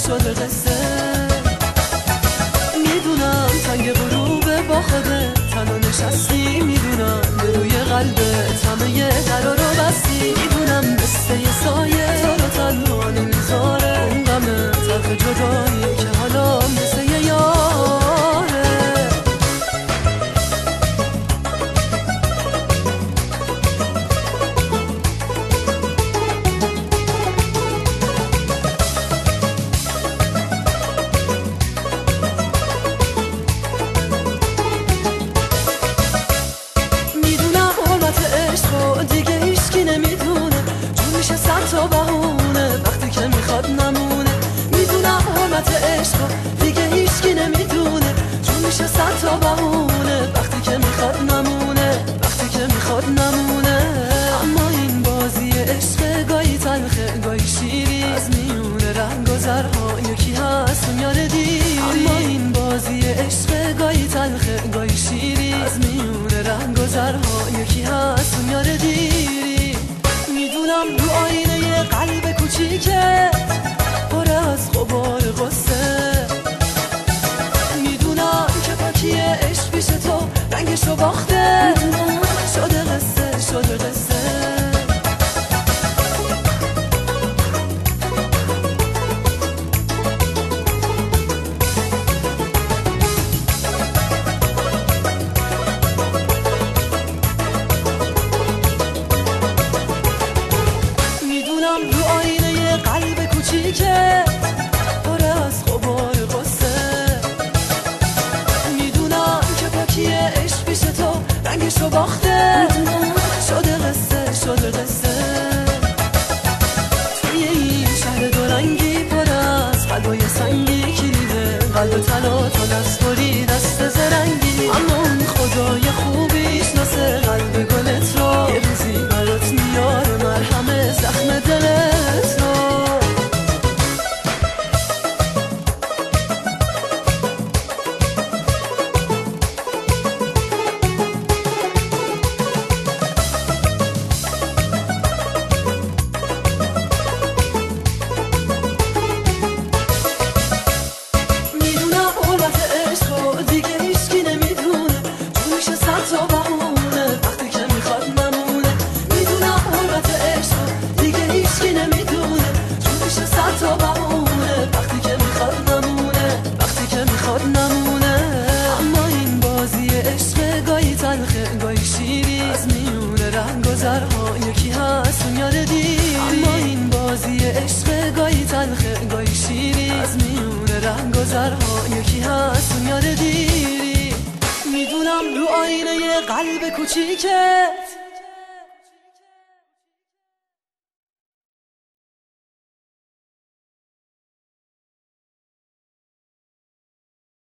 شده قصه. میدونم تنگ غروب با خودت تنها نشستی، میدونم به روی قلبت همه درا رو بستی. میدونم مثل یه سایه تو رو تنها نمیذاره، اون غم تلخ جدایی که حالا مثل یه یاره. دیگه هیچکی نمیدونه، چون میشه صد تا بهونه وقتی که میخواد نمونه. میدونم حرمت عشق دیگه هیچکی نمیدونه، چون میشه صد تا بهونه وقتی که میخواد نمونه، وقتی که میخواد نمونه. اما این بازی عشق گاهی تلخه گاهی شیری، از میونه رنگ و زرها یکی هست میاره دیری. اما این بازی عشق گاهی تلخه گاهی شیری، از میونه رنگ و زرها یکی هست میاره دیری. میدونم رو آینه قلب کوچیکه پر از غبار غصه. میدونم که پاکی عشق پیش تو رنگشو باخته، شده قصه شده قصه. رو آینه قلب کوچیکه پر از غبار غصه. میدونم که پاکی عشق پیش تو رنگشو باخته، شده قصه شده قصه. توی این شهر دو رنگی پر از قلبای سنگی، کلیده قلب طلا تو دستوری دست زرنگی. اما اون خدای خوبی شناسه قلب گلت رو، یه روزی برات میاره مرهم زخم دلت رو. میدونم حرمت عشق دیگه هیچکی نمیدونه، چون میشه صد تا بهونه وقتی که میخواد نمونه. میدونم حرمت عشق دیگه هیچکی نمیدونه، چون میشه صد تا بهونه وقتی که میخواد نمونه، وقتی که میخواد نمونه. اما این بازی عشق گاهی تلخه گاهی شیری، از میونه رنگ و زرها یکی هست میاره دیری. اما این بازی عشق گاهی تلخه گاهی شیری، از میونه رنگ و زرها یکی هست میاره دیری. میدونم رو آینه قلب کوچیکه